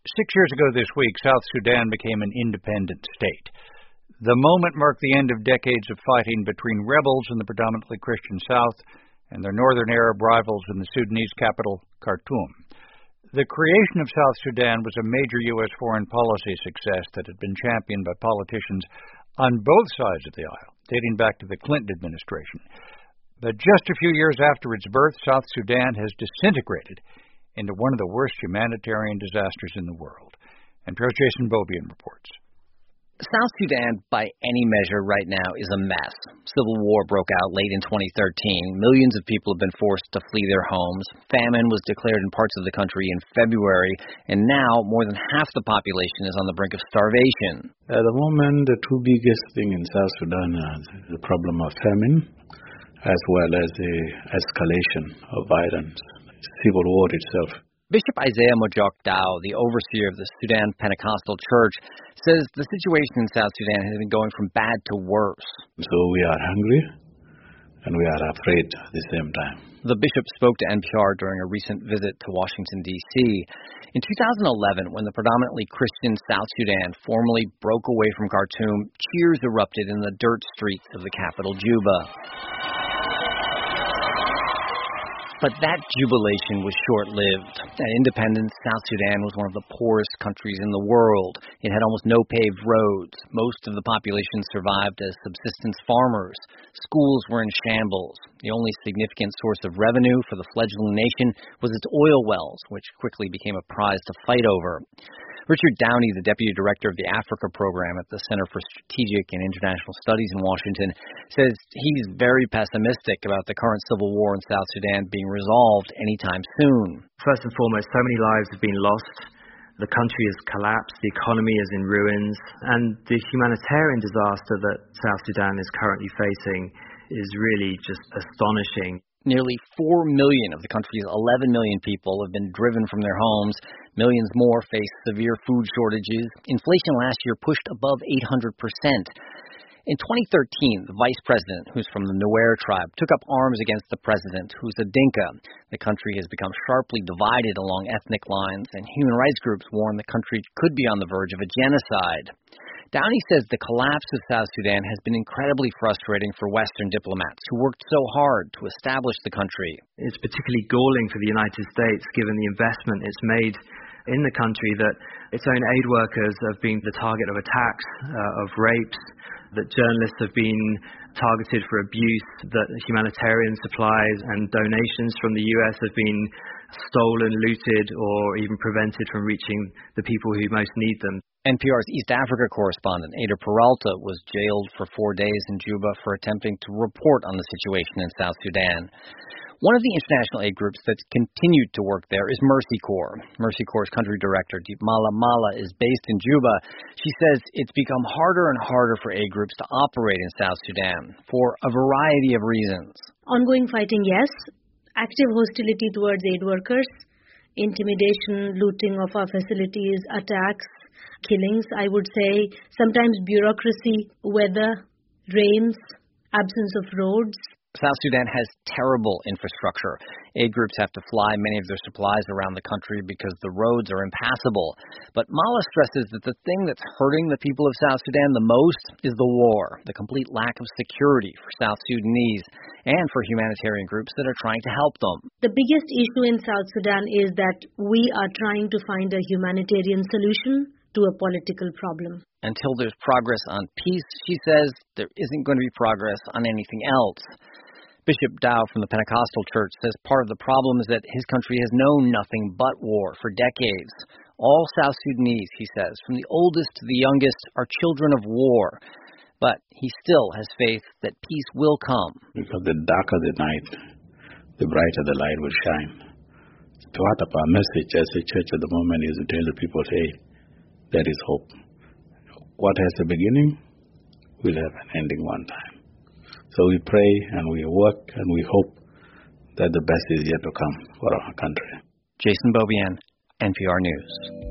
6 years ago this week, South Sudan became an independent state. The moment marked the end of decades of fighting between rebels in the predominantly Christian South and their northern Arab rivals in the Sudanese capital, Khartoum. The creation of South Sudan was a major U.S. foreign policy success that had been championed by politicians on both sides of the aisle, dating back to the Clinton administration. But just a few years after its birth, South Sudan has disintegrated into one of the worst humanitarian disasters in the world. NPR's Jason Beaubien reports. South Sudan, by any measure right now, is a mess. Civil war broke out late in 2013. Millions of people have been forced to flee their homes. Famine was declared in parts of the country in February, and now more than half the population is on the brink of starvation. At the moment, the two biggest things in South Sudan are the problem of famine, as well as the escalation of violence, civil war itself. Bishop Isaiah Mojok Dao, the overseer of the Sudan Pentecostal Church, says the situation in South Sudan has been going from bad to worse. So we are hungry and we are afraid at the same time. The bishop spoke to NPR during a recent visit to Washington, D.C. In 2011, when the predominantly Christian South Sudan formally broke away from Khartoum, cheers erupted in the dirt streets of the capital, Juba. But that jubilation was short-lived. At independence, South Sudan was one of the poorest countries in the world. It had almost no paved roads. Most of the population survived as subsistence farmers. Schools were in shambles. The only significant source of revenue for the fledgling nation was its oil wells, which quickly became a prize to fight over. Richard Downey, the Deputy Director of the Africa Program at the Center for Strategic and International Studies in Washington, says he's very pessimistic about the current civil war in South Sudan being resolved anytime soon. First and foremost, so many lives have been lost. The country has collapsed, the economy is in ruins, and the humanitarian disaster that South Sudan is currently facing is really just astonishing. Nearly 4 million of the country's 11 million people have been driven from their homes. Millions more face severe food shortages. Inflation last year pushed above 800%. In 2013, the vice president, who's from the Nuer tribe, took up arms against the president, who's a Dinka. The country has become sharply divided along ethnic lines, and human rights groups warn the country could be on the verge of a genocide. Downey says the collapse of South Sudan has been incredibly frustrating for Western diplomats who worked so hard to establish the country. It's particularly galling for the United States, given the investment it's made in the country, that its own aid workers have been the target of attacks, of rapes, that journalists have been targeted for abuse, that humanitarian supplies and donations from the U.S. have been stolen, looted, or even prevented from reaching the people who most need them. NPR's East Africa correspondent, Ada Peralta, was jailed for 4 days in Juba for attempting to report on the situation in South Sudan. One of the international aid groups that's continued to work there is Mercy Corps. Mercy Corps' country director, Deepmala Mala, is based in Juba. She says it's become harder and harder for aid groups to operate in South Sudan for a variety of reasons. Ongoing fighting, yes. Active hostility towards aid workers, intimidation, looting of our facilities, attacks, killings, I would say, sometimes bureaucracy, weather, rains, absence of roads. South Sudan has terrible infrastructure. Aid groups have to fly many of their supplies around the country because the roads are impassable. But Mala stresses that the thing that's hurting the people of South Sudan the most is the war, the complete lack of security for South Sudanese and for humanitarian groups that are trying to help them. The biggest issue in South Sudan is that we are trying to find a humanitarian solution to a political problem. Until there's progress on peace, she says, there isn't going to be progress on anything else. Bishop Dao from the Pentecostal Church says part of the problem is that his country has known nothing but war for decades. All South Sudanese, he says, from the oldest to the youngest, are children of war. But he still has faith that peace will come. Because the darker the night, the brighter the light will shine. Part of our message as a church at the moment is to tell the people, hey, there is hope. What has a beginning will have an ending one time. So we pray and we work and we hope that the best is yet to come for our country. Jason Beaubien, NPR News.